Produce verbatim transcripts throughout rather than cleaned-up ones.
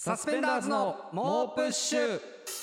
サスペンダーズの猛プッシュ。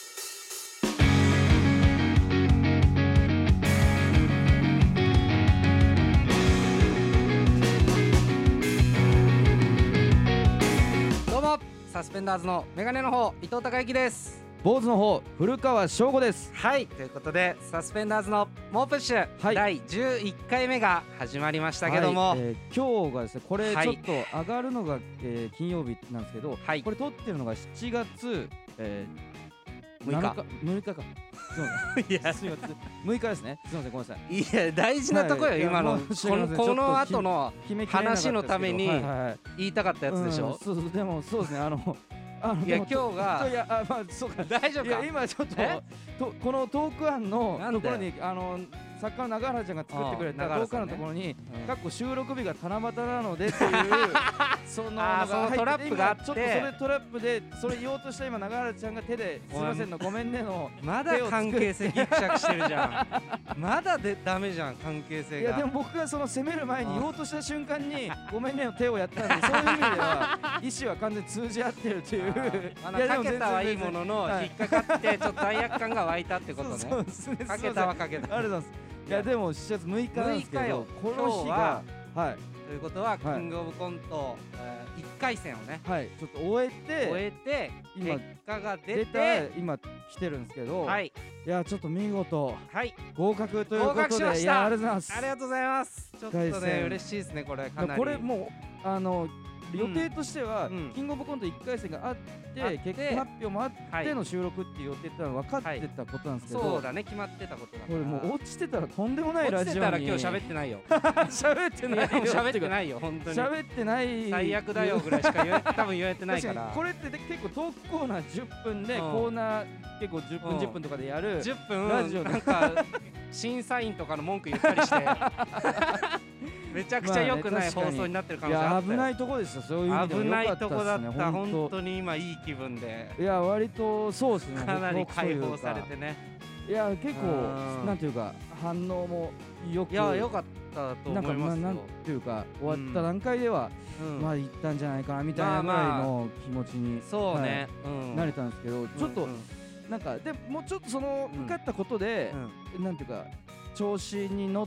どうもサスペンダーズのメガネの方伊藤孝之です。 坊主の方古川翔吾です。 はい、ということでサスペンダーズの猛プッシュ、はい、だいじゅういっかいめが始まりましたけども、 はい、えー、今日がですねこれちょっと上がるのが、えー、金曜日なんですけど、はい、これ撮ってるのがしちがつ、えー、むいかむいかかいやむいかですね。すみませんごめんなさい。 いや大事なところよ、はい、今のこのこの後の話のために言いたかったやつでしょ。 うん、そうそうでもそうですねあのいや今日がいやあまあそうか大丈夫か。 いや今ちょっととこのトーク案のところにあの作家の永原ちゃんが作ってくれたトーク案のところにかっこ収録日が七夕なのでっていうそののが入ってて、 トラップがあって、 ちょっとそれトラップでそれ言おうとした今永原ちゃんが手ですいませんのごめんねのまだ関係性ギクシャクしてるじゃんまだでダメじゃん関係性が。 いやでも僕がその攻める前に言おうとした瞬間にごめんねの手をやったんでそういう意味では意思は完全に通じ合ってるというかけたはいいものの引っかかってちょっと罪悪感が湧いたってことね。 そうですね。 かけたはかけた。 ありがとうございます。いやでもしちがつむいかなんですけど、この日がはいということはキングオブコントいっかいせんをねはいちょっと終えて終えて今結果が出て今来てるんですけど、 はいいやちょっと見事はい合格ということで、 いやありがとうございます。 ありがとうございます。ちょっとね嬉しいですねこれかなり。 これもうあの予定としては、うん、キングオブコントいっかいせんがあって結果発表もあっての収録っていう予定ってのは分かってたことなんですけど、 はい、そうだね決まってたことだから。 これもう落ちてたらとんでもないラジオに落ちてたら今日喋ってないよ喋ってないよ喋ってないよ本当に喋ってない最悪だよぐらいしか言え多分言えてないからこれって結構トークコーナーじゅっぷんで、うん、コーナー結構じゅっぷんじゅっぷんとかでやるじゅっぷんラジオなんか審査員とかの文句言ったりしてめちゃくちゃ良くない放送になってる可能性あったよ。 いや危ないとこですよ。そういう意味でも危ないとこだった。本当に今いい気分で。 いや割とそうですね。 かなり解放されてね。 いや結構なんていうか反応もよく。 いや良かったと思いますよ。 なんていうか終わった段階ではまあいったんじゃないかなみたいなぐらいの気持ちにそうねなれたんですけど、ちょっとなんかでもうちょっとその受かったことでなんていうか調子に乗って。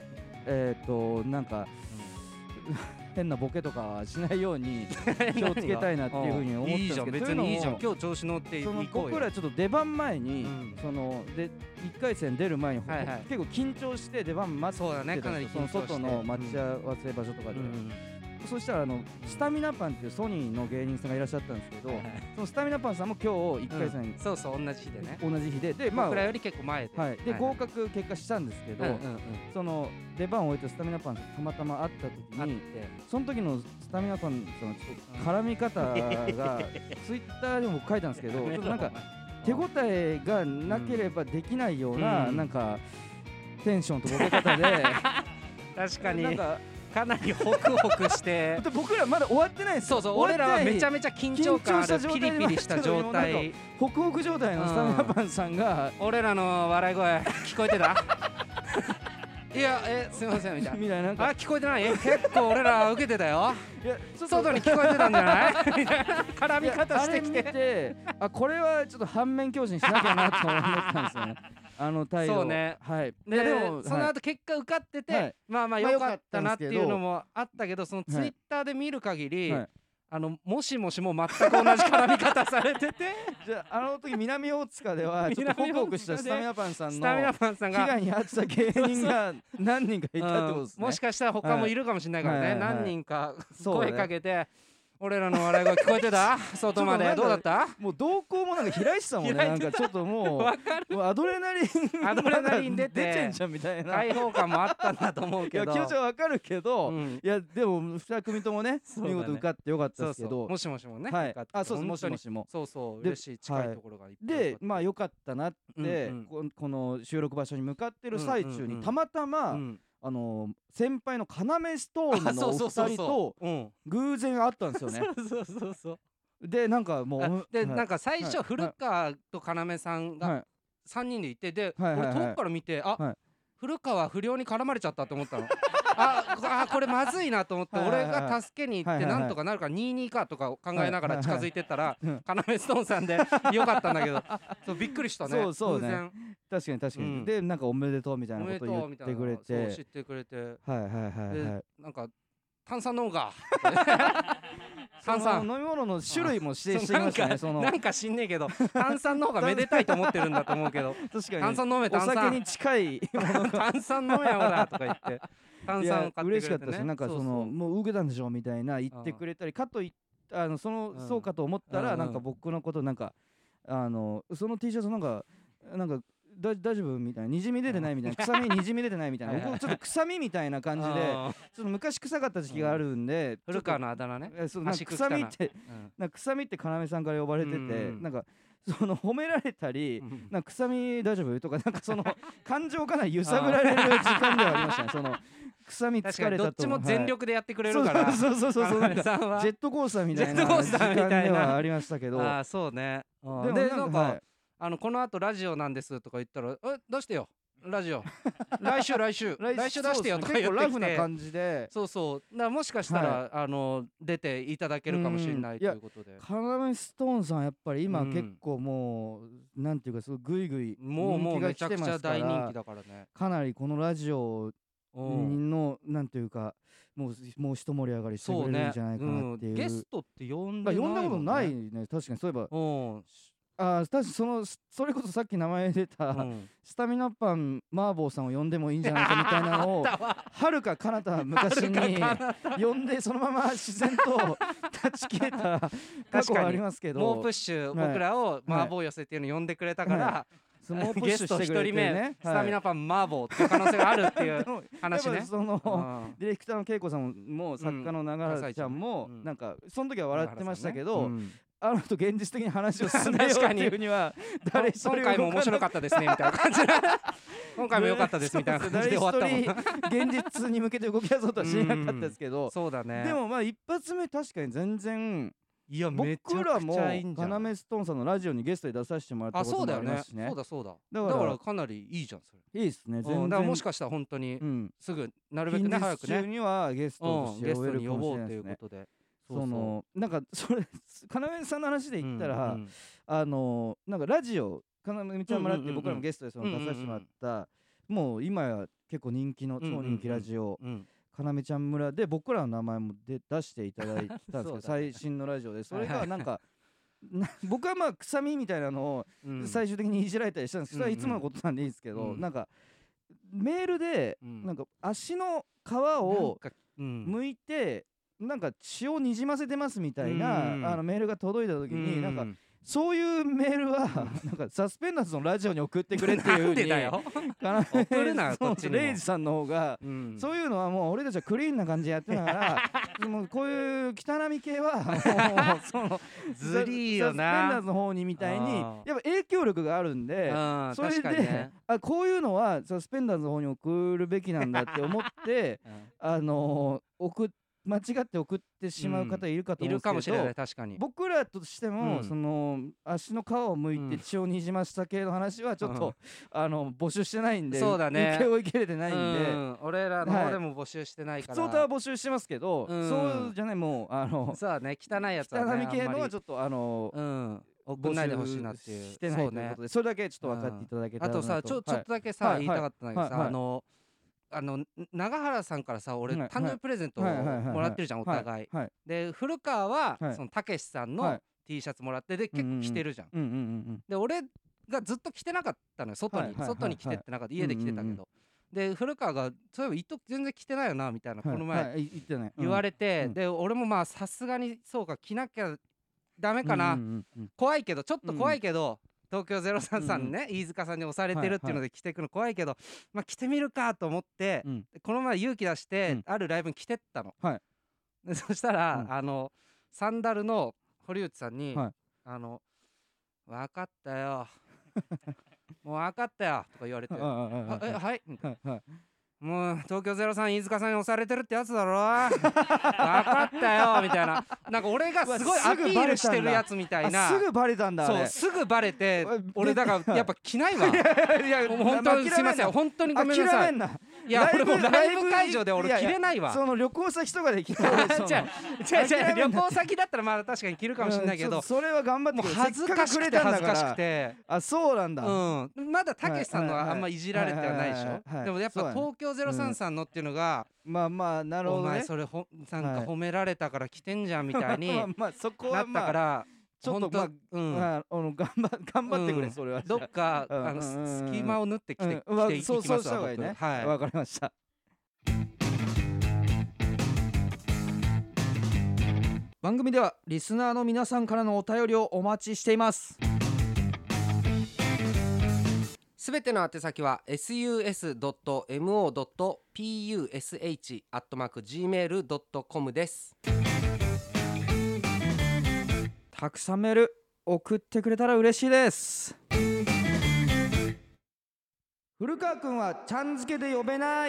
えっとなんか変なボケとかはしないように気をつけたいなっていうふうに思ったんですけど、 別にいいじゃん今日調子乗っていこうよ。 僕らちょっと出番前にそのでいっかいせん出る前に結構緊張して出番待ってたんですよ。その外の待ち合わせ場所とかで。そしたらあのスタミナパンっていうソニーの芸人さんがいらっしゃったんですけど、そのスタミナパンさんも今日いっかいせんそうそう同じ日でね同じ日でで僕らより結構前ではいで合格結果したんですけど、その出番を終えてスタミナパンさんたまたま会った時にその時のスタミナパンさんのちょっと絡み方がツイッターでも書いたんですけど、ちょっとなんか手応えがなければできないようななんかテンションとボケ方で確かになんかかなりホクホクして僕らまだ終わってないです。 そうそう俺らはめちゃめちゃ緊張感あるピリピリした状態ホクホク状態のスタミナパンさんが俺らの笑い声聞こえてたいやえすいませんみたいなあ聞こえてない結構俺ら受けてたよ外に聞こえてたんじゃないみたいな絡み方してきてあこれはちょっと反面教師にしなきゃなと思ったんですよねあの態度。 そうね。 はい。 でもその後結果受かってて、まあまあ良かったなっていうのもあったけど、そのツイッターで見る限り、あのもしもしも全く同じ絡み方されてて、 じゃああの時南大塚ではちょっとホクホクしたスタミナパンさんのスタミナパンさんが被害に遭ってた芸人が何人かいたってことですね。 もしかしたら他もいるかもしれないからね。何人か声かけて。俺らの笑い声聞こえてた外までどうだった？ もう瞳孔もなんか開いてたもんね。なんかちょっともうアドレナリンアドレナリン出て出てんじゃんみたいな開放感もあったんだと思うけど、 いや気持ちはわかるけど、いやでもに組ともね見事受かってよかったですけど、 もしもしもね、 はいあそうですもしもしもそうそう嬉しい近いところがいっぱいでまあよかったなってこの収録場所に向かってる最中にたまたまあの先輩の要ストーンのお二人と偶然会ったんですよね。 そうそうそうでなんかもうでなんか最初古川と要さんがさんにんでいて、で俺遠くから見てあ古川不良に絡まれちゃったと思ったのああこれまずいなと思って俺が助けに行ってなんとかなるかにたいにかとか考えながら近づいてったらカナメストーンさんでよかったんだけどそうびっくりしたね。 そうそうね、確かに確かに。でなんかおめでとうみたいなこと言ってくれて、 そう知ってくれて、 はいはいはいはい、 なんか炭酸飲むか炭酸飲み物の種類も指定してましたね。そのなんか知んねえけど炭酸の方がめでたいと思ってるんだと思うけど確かに炭酸飲め炭酸お酒に近い炭酸飲めやほらとか言って炭酸を買ってくれてね。 嬉しかったし、なんかそのもう受けたんでしょみたいな言ってくれたり、かといあのそのそうかと思ったらなんか僕のことなんかあのその T シャツなんかなんかだ大丈夫みたいな、にじみ出てないみたいな、臭みにじみ出てないみたいな、僕ちょっと臭みみたいな感じでちょっと昔臭かった時期があるんで、 古川のあだ名ね、 そうなんか臭みってなんか臭みって要さんから呼ばれてて、なんかその褒められたりなんか臭み大丈夫とかなんかその感情かなり揺さぶられる時間ではありましたね。その臭み疲れたと、 どっちも全力でやってくれるから、 そうそうそうそう、なんかジェットコースターみたいな時間ではありましたけど、 ああそうね。でなんかあのこの後ラジオなんですとか言ったら、え出してよラジオ来週来週来週出してよとか言ってきて、 結構ラフな感じで、 そうそうだからもしかしたらあの出ていただけるかもしれないということで、 カナメストーンさんやっぱり今結構もうなんていうかすごいグイグイ人気が来てますから、 もうもうめちゃくちゃ大人気だからね。 かなりこのラジオのなんていうかもうもう一盛り上がりしてくれるんじゃないかなっていう。 ゲストって呼んでない呼んだことないね。確かにそういえばああ、確かにそのそれこそさっき名前出た、うん、スタミナパン麻婆さんを呼んでもいいんじゃないかみたいなのをはるか彼方昔に呼んでそのまま自然と断ち切れた過去はありますけど、 猛プッシュ、はい、僕らを麻婆寄せっていうのを呼んでくれたから、はいはい、ゲストひとりめ、ね、スタミナパン麻婆っていう可能性があるっていう話ね。 その、うん、ディレクターの恵子さんも作家の永原ちゃんも、うん、なんかその時は笑ってましたけど、あのと現実的に話を進めようっていうには誰一人今回も面白かったですねみたいな感じで今回も良かったですみたいな感じで終わったもん。 現実に向けて動き出そうとはしなかったですけど、 そうだね。 でもまあ一発目確かに全然いやめちゃくちゃいいんじゃん。 僕らもカナメストーンさんのラジオにゲストで出させてもらったこともありますしね。 そうだそうだそうだ。だからかなりいいじゃんそれ。いいですね。全然。 だからもしかしたら本当にすぐなるべくね早くね。 中にはゲストとして呼べるかもしれないですね。そのなんかそれかなめさんの話で言ったら、あのなんかラジオかなめちゃんもらって僕らもゲストでその出させてもらったもう今や結構人気の超人気ラジオかなめちゃん村で僕らの名前もで出していただいたんですけど最新のラジオでそれがなんか僕はまあ臭みみたいなのを最終的にいじられたりしたんですけどそれはいつものことなんでいいですけどなんかメールでなんか足の皮を剥いてなんか血をにじませてますみたいなあのメールが届いた時になんかそういうメールはなんかサスペンダーズのラジオに送ってくれっていう風に送るなこっちにもレイジさんの方がそういうのはもう俺たちはクリーンな感じでやってたからもうこういう汚み系はもうそのずりーよなサスペンダーズの方にみたいにやっぱ影響力があるんでそれであこういうのはサスペンダーズの方に送るべきなんだって思ってあの送って間違って送ってしまう方いるかと思うんですけど、うん、いるかもしれない。確かに僕らとしても、うん、その足の皮を剥いて血をにじました系の話はちょっと、うん、あの募集してないんで、 そうだね、 受け追い切れてないんで、うん、 俺らの方でも募集してないから、 はい、普通は募集してますけど、うん、そうじゃないもうあのそうだね汚いやつはね汚い系のはちょっとあの、 うん、送んないでほしいなっていうしてないということで、それだけちょっと分かっていただけたらなと、 あとさちょちょっとだけさ、はい、言いたかったんだけどさ、はい、あのあの永原さんからさ俺誕生日プレゼントをもらってるじゃんお互いで古川はそのたけしさんの T シャツもらってで結構着てるじゃんで俺がずっと着てなかったのよ外に外に着てってなかった家で着てたけどで古川がそういえば一時全然着てないよなみたいなこの前言われてで俺もまあさすがにそうか着なきゃダメかな怖いけどちょっと怖いけど東京ゼロさんさんね、うん、飯塚さんに押されてるっていうので着てくの怖いけど、はいはい、まあ着てみるかと思って、うん、この前勇気出して、うん、あるライブに着てったの、はい、でそしたら、うん、あのサンダルの堀内さんに、はい、あの分かったよもう分かったよとか言われてえはいみたいなもう東京ゼロさん飯塚さんに押されてるってやつだろ分かったよみたいななんか俺がすごいアピールしてるやつみたいなすぐバレたんだそうすぐバレて俺だからやっぱ着ないわいやいや本当にすいません本当にごめんなさいいや俺もライブ会場で俺着れないわ。 その旅行先とかで着る。 じゃあじゃあ旅行先だったらまあ確かに着るかもしれないけど、 それは頑張ってもう恥ずかしくて恥ずかしくて。 あ、そうなんだ。 うん。まだたけしさんのはあんまいじられてはないでしょ。でもやっぱ東京ゼロさんさんのっていうのが、 まあまあなるほどね。 お前それほなんか褒められたから着てんじゃんみたいになったから。 ちょっとまあ、うん、あの頑張頑張ってくれ、それは。 どっかあの隙間を縫ってきてきていきますわ。 はい、わかりました。番組ではリスナーの皆さんからのお便りをお待ちしています。 すべての宛先は エスユーエスドットエムオードットピーユーエスエイチ アットマーク ジーメールドットコム です。 たくさんメール送ってくれたら嬉しいです。古川くんはちゃん付けで呼べない。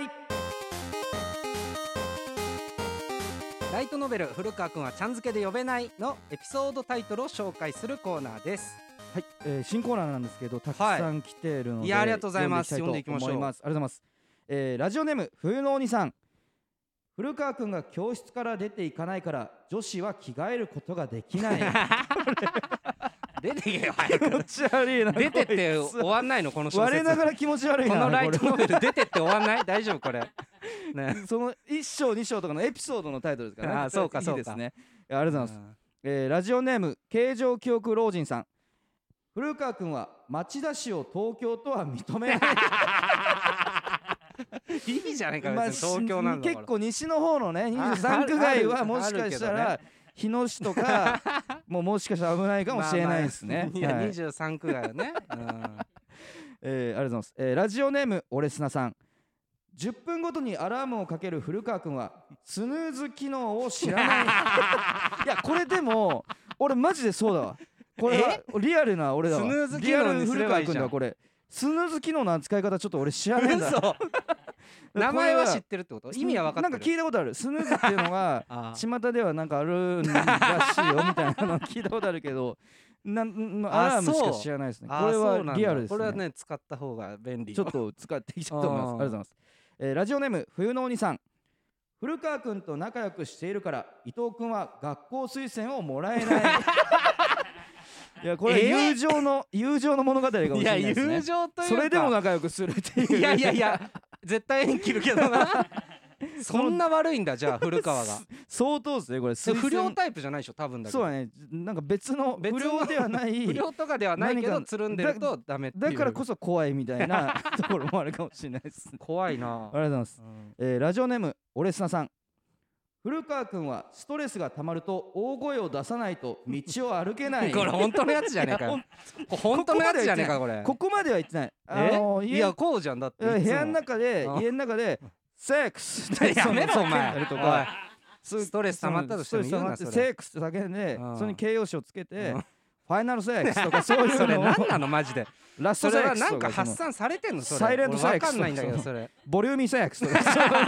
ライトノベル古川くんはちゃん付けで呼べないのエピソードタイトルを紹介するコーナーです。 はい、えー、新コーナーなんですけどたくさん来ているので、はい、 いやありがとうございます。読んでいきましょう。 ありがとうございます。えー、ラジオネーム冬のお兄さん。古川くんが教室から出ていかないから女子は着替えることができない。 出てけよ早く。 気持ち悪いな。 出てって終わんないのこの小説。 我ながら気持ち悪いな。 このライトノベル出てって終わんない大丈夫これ。 ね、そのいっ章に章とかのエピソードのタイトルですからね。 あそうかそうか。 いいですね。ありがとうございます。えー、ラジオネーム形状記憶老人さん。古川くんは町田市を東京とは認めない。 いいじゃないか、別に東京なんだから。 結構西の方のねにじゅうさん区外はもしかしたら日野市とかもうもしかしたら危ないかもしれないですね。 いやにじゅうさん区外はね。 えー、ありがとうございます。えー、ラジオネームオレスナさん。じゅっぷんごとにアラームをかける古川くんはスヌーズ機能を知らない。いやこれでも俺マジでそうだわ。これはリアルな俺だわ。 スヌーズ機能にすればいいじゃん。 これスヌーズ機能の使い方ちょっと俺知らないんだ。 名前は知ってるってこと？意味は分かってる？ なんか聞いたことある。スヌーズっていうのが巷ではなんかあるらしいよみたいなの聞いたことあるけど、なんアラームしか知らないですね。これはリアルですね。 これはね使った方が便利。 ちょっと使っていきたいと思います。ありがとうございます。えー、ラジオネーム冬のお兄さん。古川くんと仲良くしているから伊藤くんは学校推薦をもらえない。いやこれ友情の、えー、友情の物語かもしれないですね。 いや友情というかそれでも仲良くするっていう。 いやいやいや絶対縁切るけどな。そんな悪いんだじゃあ古川が。 相当ですねこれ。 不良タイプじゃないでしょ多分だけど。 そうだね。なんか別の不良ではない。 不良とかではないけどつるんでるとダメっていう。 だからこそ怖いみたいなところもあるかもしれないです。 怖いな。 ありがとうございます。うん、えー、ラジオネームオレスナさん。古川くんはストレスがたまると大声を出さないと道を歩けない。 これ本当のやつじゃねえかよ。本当のやつじゃねえかこれ。 ここまでは言ってない。 あのー、いやこうじゃんだって。 部屋の中で家の中でセックスってやめろお前とかストレス溜まったとしても言うなそれ。 セックスって叫んでそれに形容詞をつけてファイナルセックスとかそういうの。 それ何なのマジで。 ラストセックスとかなんか発散されてんのそれ。 サイレントセックスわかんないんだけどそれ。 ボリューミーセックスとか。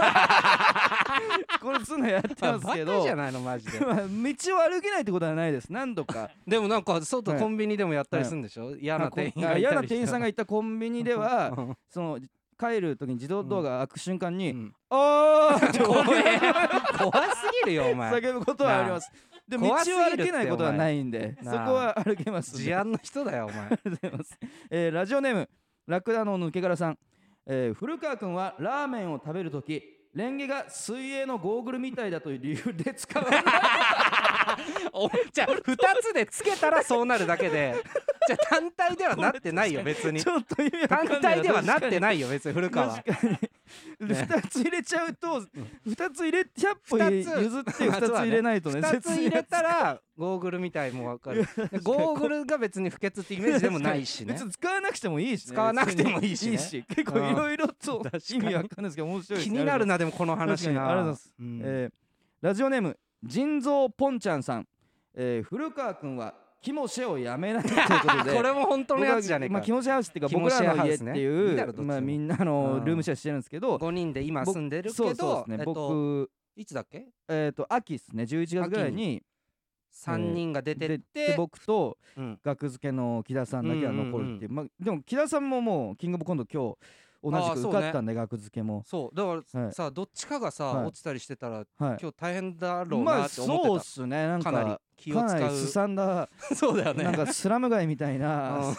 これすんのやってますけど。 バカじゃないのマジで。 道を歩けないってことはないです。何度か。 でもなんか外コンビニでもやったりするんでしょ。嫌な店員がいたりして。 嫌な店員さんが行ったコンビニではその帰る時に自動ドアが開く瞬間に「あー!」って怖すぎるよお前。 叫ぶことはあります。で道を歩けないことはないんでそこは歩けます。 事案の人だよお前。 ありがとうございます。えー、ラジオネームラクダの抜け殻さん。えー、古川くんはラーメンを食べるときレンゲが水泳のゴーグルみたいだという理由で使わない。 おじゃあふたつでつけたらそうなるだけでじゃあ単体ではなってないよ別に。 ちょっと意味わかんない。 単体ではなってないよ別に古川。 確かにふたつ入れちゃうとふたつ入れひゃっぽ譲ってふたつ入れないとね。 ふたつ入れたらゴーグルみたいもわかる。ゴーグルが別に不潔ってイメージでもないしね。 別に使わなくてもいいしね。 使わなくてもいいしね。 結構いろいろと意味わかんないですけど面白いです。 気になるなでもこの話な。 ありがとうございます。えー、ラジオネーム腎臓ポンちゃんさん。えー、古川くんはキモシェをやめないということでこれも本当のやつじゃねえか。 まあキモシェハウスっていうか僕らの家っていうまあみんなのルームシェアしてるんですけどごにんで今住んでるけどそうですね僕いつだっけえっと秋ですねじゅういちがつぐらいにさんにんが出てって僕と学付けの木田さんだけは残るっていう。まあでも木田さんももうキングオブコント今日同じく受かったんで、学付けも。 そうだからさ、どっちかがさ落ちたりしてたら今日大変だろうなって思ってた。 そうっすね、なんかかなり気を使う、 すさんだそうだよね、 なんかスラム街みたいな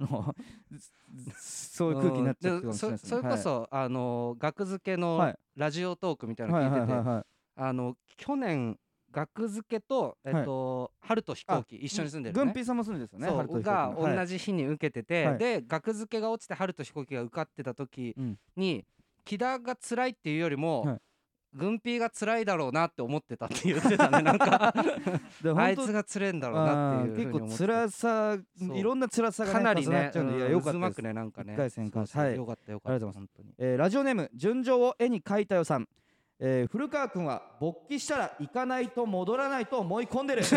そういう空気になっちゃってますね。 それこそあの学付けのラジオトークみたいなの聞いてて、あの去年学付けとえっと春と飛行機一緒に住んでるね、 軍ピーさんも住んでるんですよね、春と飛行機が同じ日に受けてて、で学付けが落ちて春と飛行機が受かってた時に木田が辛いっていうよりも軍ピーが辛いだろうなって思ってたって言ってたね。なんかあいつが辛いんだろうなっていうふうに思って、 結構辛さ、いろんな辛さがかなりね、 渦巻くね、なんかね、 いっかい戦か、はい、 よかったよかった。ありがとうございます。本当に。 ラジオネーム純情を絵に描いたよさん、えー、古川君は勃起したら行かないと戻らないと思い込んでる。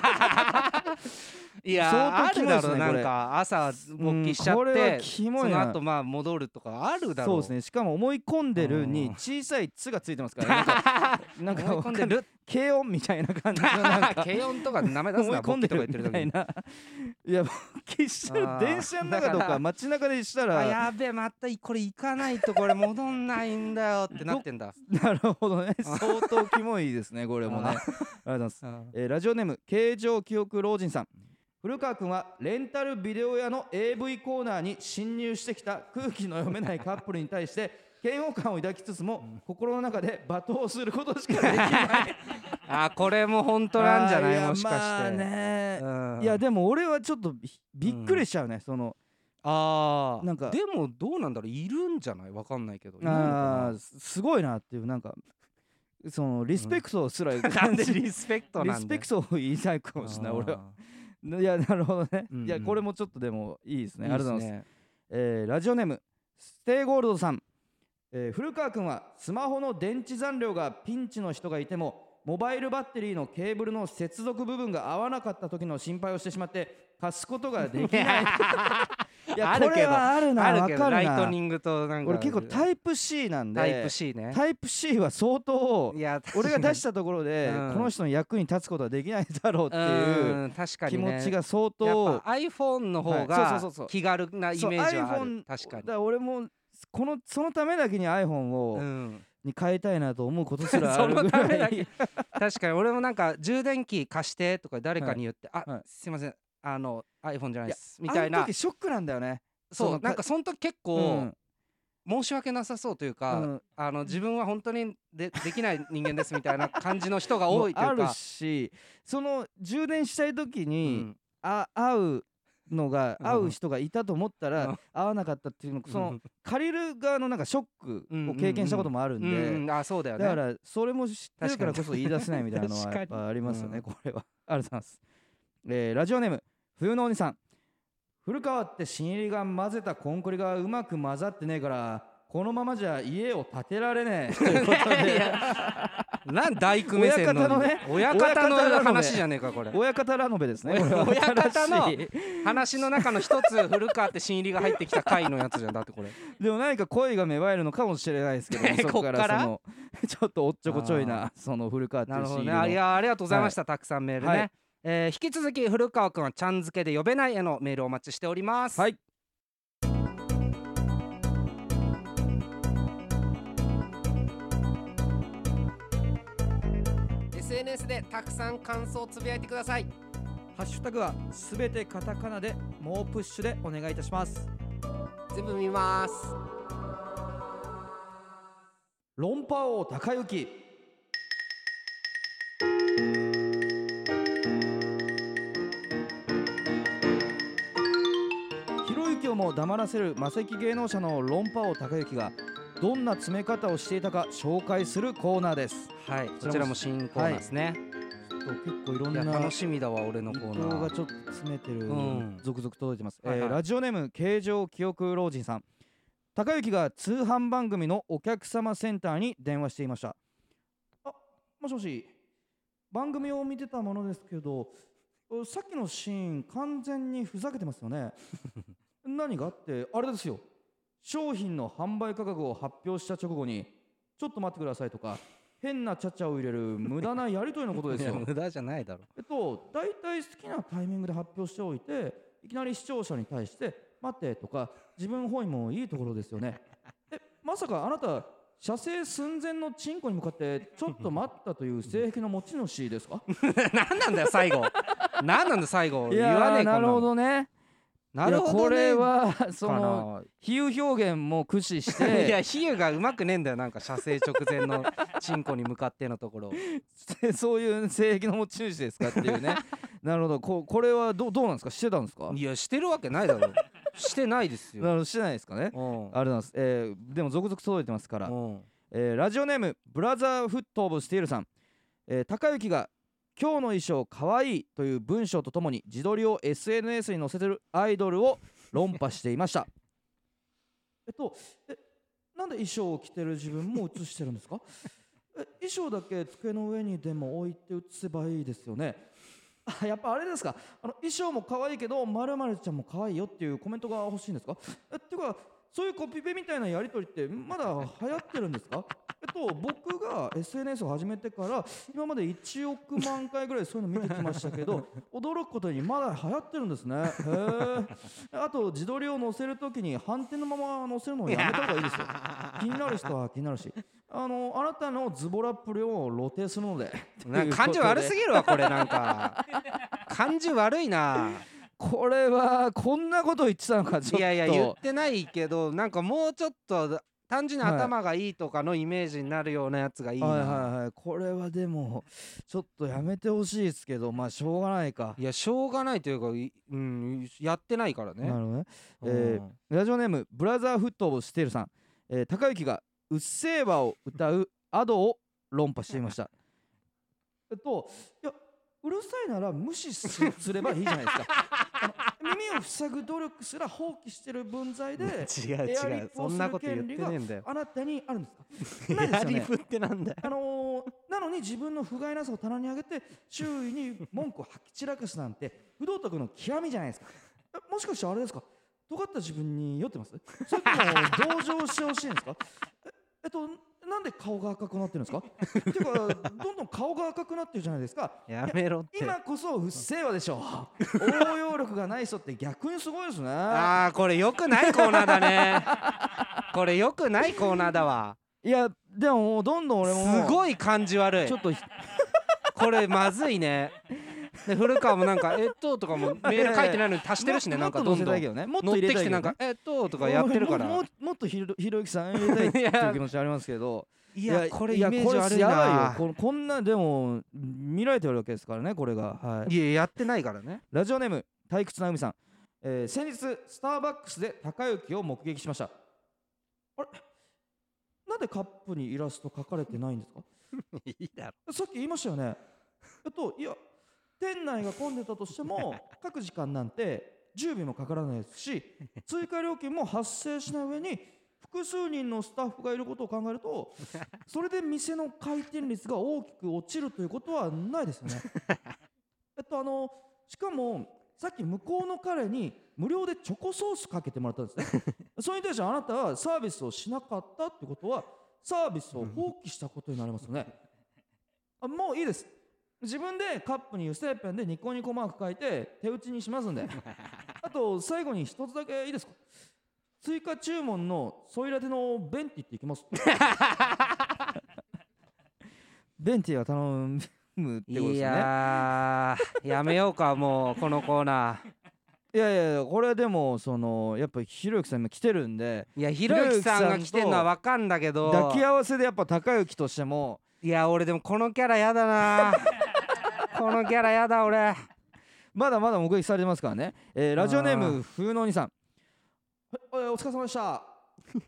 いやー、あるだろう、なんか朝勃起しちゃってその後まあ戻るとかあるだろう。 そうですね、しかも思い込んでるに小さい「つ」がついてますからね。なんか思い込んでる軽音みたいな感じの軽音とか名前出すな、 思い込んでるみたいな。いや、勃起したら電車の中とか街中でしたら、 やべえ、またこれ行かないとこれ戻んないんだよってなってんだ。 なるほどね、相当キモいですねこれもね。ありがとうございます。ラジオネーム形状記憶老人さん、古川君はレンタルビデオ屋の エーブイ コーナーに侵入してきた空気の読めないカップルに対して嫌悪感を抱きつつも、うん、心の中で罵倒することしかできない。 あ、これも本当なんじゃない、もしかして。まあね、うん、いやでも俺はちょっとびっくりしちゃうね、うん、そのあーなんかでもどうなんだろう、いるんじゃない、わかんないけど。 あすごいなっていう、なんかそのリスペクトすら、うん、 なんでリスペクトなんだ、 リスペクトを言いたいかもしれない俺は。いや、なるほどね、うんうん、いやこれもちょっとでもいいですね。ありがとうございます。えー、ラジオネームステイゴールドさん、えー、古川君はスマホの電池残量がピンチの人がいてもモバイルバッテリーのケーブルの接続部分が合わなかった時の心配をしてしまって貸すことができない。いや、これはあるな、分かるな。 ライトニングとなんか俺結構タイプ C なんで、 タイプ C ね、 タイプ C は相当俺が出したところでこの人の役に立つことはできないだろうっていう気持ちが相当、 iPhone の方が気軽なイメージはある。確かに。 だから俺もこのそのためだけに iPhone を、うんに変えたいなと思うことすらあるぐらい。 確かに俺もなんか充電器貸してとか誰かに言って、はい、あ、はい、すいません、あの iPhone じゃないですみたいな。 あの時ショックなんだよね。 そう、なんかその時結構、うん、申し訳なさそうというか、うん、あの自分は本当に で, できない人間ですみたいな感じの人が多いというか。 あるし、その充電したい時に、うん、あ会うのが合う人がいたと思ったら合わなかったっていうの、その借りる側のなんかショックを経験したこともあるんで、 あ、そうだよね。 だからそれも知ってるからこそ言い出せないみたいなのはやっぱありますよね、これは。ありがとうございます。えー、ラジオネーム冬のお兄さん、古川って新入りが混ぜたコンクリがうまく混ざってねえからこのままじゃ家を建てられねえということでなん大工目線の親方の話じゃねえかこれ。 親方ラノベですね。 親方の話の中の一つ、古川って新入りが入ってきた回のやつじゃん。だってこれでも何か恋が芽生えるのかもしれないですけど、そこからそのちょっとおっちょこちょいなその古川っていう新入りの。なるほどね。いや、 ありがとうございました、たくさんメールね、はい。えー、引き続き古川くんはちゃん付けで呼べないへのメールをお待ちしております。 はい。 エスエヌエス でたくさん感想をつぶやいてください。 ハッシュタグはすべてカタカナで猛プッシュでお願いいたします。 全部見ます。 論破王高幸。ひろゆきをも黙らせる魔石芸能者の論破王高幸がどんな詰め方をしていたか紹介するコーナーです。 はい、こちらも新コーナーですね。はい、 結構いろんな楽しみだわ、俺のコーナー。 伊藤がちょっと詰めてる、うん、続々届いてます。はいはい、えー、ラジオネーム形状記憶老人さん、高幸が通販番組のお客様センターに電話していました。あ、もしもし、番組を見てたものですけど、さっきのシーン完全にふざけてますよね。何がってあれですよ、商品の販売価格を発表した直後にちょっと待ってくださいとか変なチャチャを入れる無駄なやり取りのことですよ。 いや無駄じゃないだろ。 えっと大体好きなタイミングで発表しておいていきなり視聴者に対して待ってとか自分本位もいいところですよね。 まさかあなた射精寸前のチンコに向かってちょっと待ったという性癖の持ち主ですか？ 何なんだよ最後何なんだ最後い言わねえ。 やなるほどね。 なるほどね。 これはその比喩表現も駆使していや比喩がうまくねえんだよ。なんか射精直前のチンコに向かってのところそういう性癖の持ち主ですかっていうねなるほど。 こ, これはど う, どうなんですか？してたんですか？ いやしてるわけないだろしてないですよ。 なるほど、してないですかね。ありがとうございます。えー、でも続々届いてますから、えー、ラジオネームブラザーフットオブスティールさん、えー、高之が今日の衣装かわいいという文章とともに自撮りを エスエヌエス に載せてるアイドルを論破していましたえっとえなんで衣装を着てる自分も写してるんですか？え衣装だけ机の上にでも置いて写せばいいですよね。あ、やっぱあれですか？あの衣装も可愛いけど〇〇ちゃんも可愛いよっていうコメントが欲しいんですか？えっていうかそういうコピペみたいなやり取りってまだ流行ってるんですか？えっと僕が エスエヌエス を始めてから今までいちおくまんかいぐらいそういうの見てきましたけど驚くことにまだ流行ってるんですね。へえ。あと自撮りを載せるときに反転のまま載せるのをやめた方がいいですよ。気になる人は気になるし、あのあなたのズボラっぷりを露呈するのでなんか感じ悪すぎるわこれ。なんか感じ悪いな。 これはこんなこと言ってたのか。ちょっといやいや言ってないけど、なんかもうちょっと単純に頭がいいとかのイメージになるようなやつがいいな。 はいはいはい。これはでもちょっとやめてほしいですけど、まあしょうがないか。 いやしょうがないというか、うん、やってないからね。 なるほどね。えー、ラジオネームブラザーフットオブスティールさん、えー、高之がうっせぇわを歌うアドを論破していましたえっといやうるさいなら無視すればいいじゃないですか。耳を塞ぐ努力すら放棄してる分際で違う違う、そんなこと言ってねえんだよ。 あなたにあるんですか？ エアリフってなんだよ。 あのー、なのに自分の不甲斐なさを棚に上げて周囲に文句を吐き散らかすなんて不道徳の極みじゃないですか。もしかしてあれですか？尖った自分に酔ってます？それとも同情してほしいんですか？ええっとなんで顔が赤くなってるんですか？っていうかどんどん顔が赤くなってるじゃないですか。 やめろって。 今こそうっせぇわでしょ。応用力がない人って逆にすごいですね。 ああこれ良くないコーナーだねこれ良くないコーナーだわ。 いやでもどんどん俺もすごい感じ悪い。ちょっとこれまずいね。で古川もなんか「えっと」とかもメール書いてないのに足してるしね。なんかどんどん乗ってきてなんか「えっと」とかやってるから。 もっとひろゆきさん入れたいっていう気持ちありますけど、 いやこれイメージ悪いな。 こんなでも見られてるわけですからねこれが。はい。 いややってないからね。 ラジオネーム退屈な海さん、えー、先日スターバックスで高之を目撃しました。あれなんでカップにイラスト描かれてないんですか？ いいだろ。 さっき言いましたよね。えっといや店内が混んでたとしても各時間なんてじゅうびょうもかからないですし追加料金も発生しない上に複数人のスタッフがいることを考えるとそれで店の回転率が大きく落ちるということはないですよね。えっとあのしかもさっき向こうの彼に無料でチョコソースかけてもらったんですね。それに対してあなたはサービスをしなかったってことはサービスを放棄したことになりますよね。あもういいです。自分でカップに油性ペンでニコニコマーク書いて手打ちにしますんで。あと最後に一つだけいいですか？追加注文のソイラテのベンティっていきます。ベンティは頼むってことですね。 いやーやめようかもうこのコーナー。いやいやこれでもそのやっぱひろゆきさん今来てるんで。 いやひろゆきさんが来てるのは分かんだけど抱き合わせでやっぱ高之としても。 いや俺でもこのキャラやだなこのキャラやだ俺。 まだまだ目撃されてますからね。えー、ラジオネーム風のお兄さん、はい、お疲れ様でした。はい、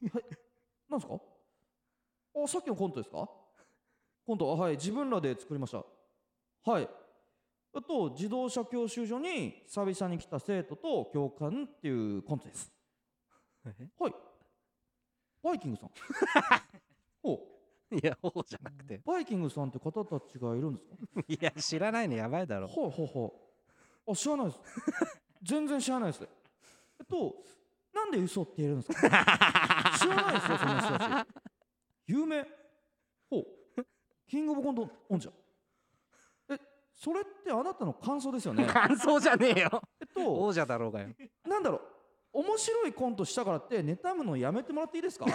なんですか？あ、さっきのコントですか？コント、はい、自分らで作りました。はい。あと自動車教習所に久々に来た生徒と教官っていうコントです。はい。バイキングさん。ほう。 いや、ほうじゃなくてバイキングさんって方たちがいるんですか？ いや、知らないのやばいだろ。 ほうほうほう。あ、知らないです。全然知らないです。えっと、なんで嘘って言えるんですか？知らないですよ、そんな人たち。有名。ほう。キングオブコントオンジャ。え、それってあなたの感想ですよね？ 感想じゃねえよ。 えっと、 王者だろうがよ。 なんだろう。 面白いコントしたからって妬むのやめてもらっていいですか？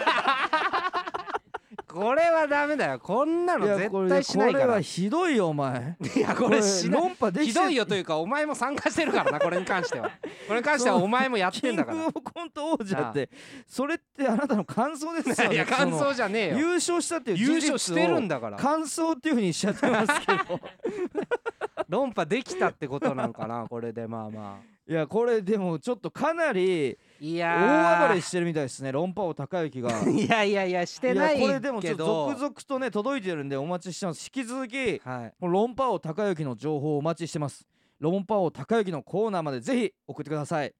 これはダメだよ。こんなの絶対しないから。 これはひどいよお前。 いやこれしない。 論破できてひどいよというかお前も参加してるからなこれに関しては。これに関してはお前もやってんだから。 キングオブコント王者ってそれってあなたの感想ですよね。 いや感想じゃねえよ。 優勝したっていう事実を優勝してるんだから感想っていうふうにしちゃってますけど。 論破できたってことなんかなこれで。まあまあいやこれでもちょっとかなりいや大暴れしてるみたいですね、論破王高之が。 いやいやいやしてないけど、 これでもちょっと続々とね届いてるんでお待ちしてます。引き続き、 はい、 この論破王高之の情報をお待ちしてます。論破王高之のコーナーまでぜひ送ってください。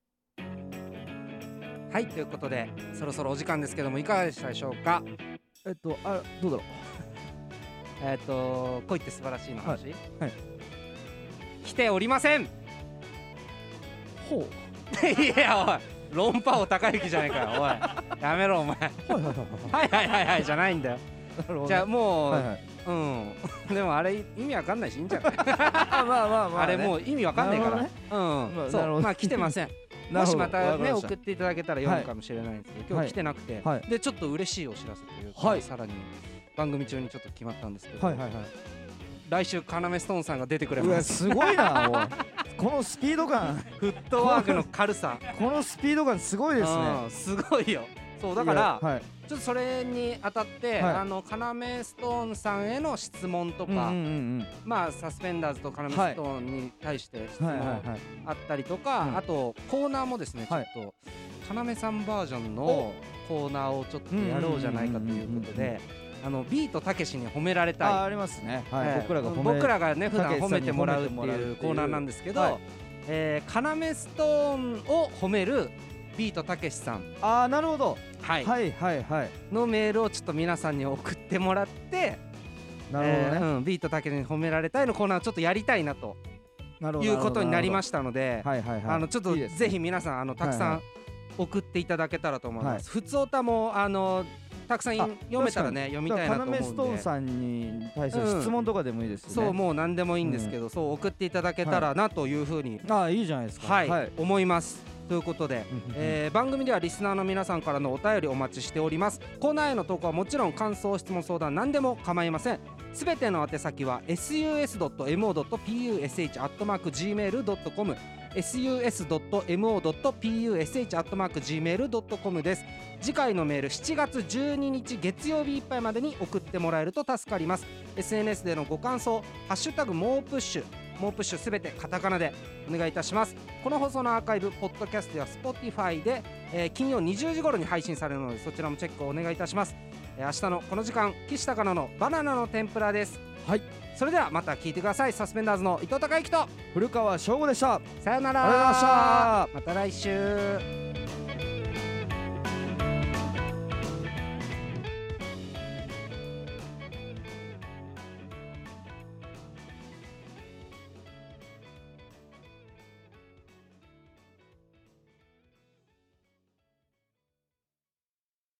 はいということでそろそろお時間ですけどもいかがでしたでしょうか。 えっとあどうだろうえっと恋って素晴らしいの話、 はいはい、 来ておりません。 ほういやおい論破王高之じゃないかよおいやめろお前はいはいはいはいはいじゃないんだよ。じゃあもう、はいはい、うんでもあれ意味わかんないしいいんじゃないまあまあまあ、ね、あれもう意味わかんないから、ね、うん、まあ、そうまあ来てませんもしまたね送っていただけたら読むかもしれないんですけど、はい、今日来てなくて、はい、でちょっと嬉しいお知らせというか、はい、さらに番組中にちょっと決まったんですけど、はいはいはい、来週カナメストーンさんが出てくれます。 すごいなおいこのスピード感フットワークの軽さこのスピード感すごいですね。 すごいよ。そうだから、はい、ちょっとそれにあたって、はい、あのカナメストーンさんへの質問とか、まあサスペンダーズとカナメストーンに対して質問あったりとか、あとコーナーもですねちょっとカナメさんバージョンのコーナーをちょっとやろうじゃないかということで、あのビートたけしに褒められたい。 あ、ありますね、はい、えー、僕らが褒め僕らがね普段褒めてもらうっていうコーナーなんですけど、はい、えー、カナメストーンを褒めるビートたけしさん、 あーなるほど、 はい、 はいはいはいのメールをちょっと皆さんに送ってもらって、 なるほどね、 えーうん、ビートたけしに褒められたいのコーナーをちょっとやりたいなということになりましたので、あのちょっとぜひ皆さんあのたくさん送っていただけたらと思います。ふつおたもあのたくさん読めたらね読みたいなと思うんで、 カナメストーンさんに対する質問とかでもいいですよね。 そうもう何でもいいんですけど、そう送っていただけたらなというふうに、 ああいいじゃないですか、 はい思います。ということで、えー、番組ではリスナーの皆さんからのお便りお待ちしております。コーナーへの投稿はもちろん感想質問相談何でも構いません。すべての宛先は エスユーエスドットエムオードットピーユーエスエイチアットマークジーメールドットコム エスユーエスドットエムオードットピーユーエスエイチアットマークジーメールドットコム です。次回のメールしちがつじゅうににち月曜日いっぱいまでに送ってもらえると助かります。 エスエヌエス でのご感想ハッシュタグモープッシュモープッシュすべてカタカナでお願いいたします。この放送のアーカイブポッドキャストや Spotify で、えー、金曜にじゅうじ頃に配信されるのでそちらもチェックをお願いいたします。えー、明日のこの時間岸高野のバナナの天ぷらです。 はい、 それではまた聞いてください。サスペンダーズの伊藤孝之と古川翔吾でした。 さよなら。 ありがとうございました。 また来週。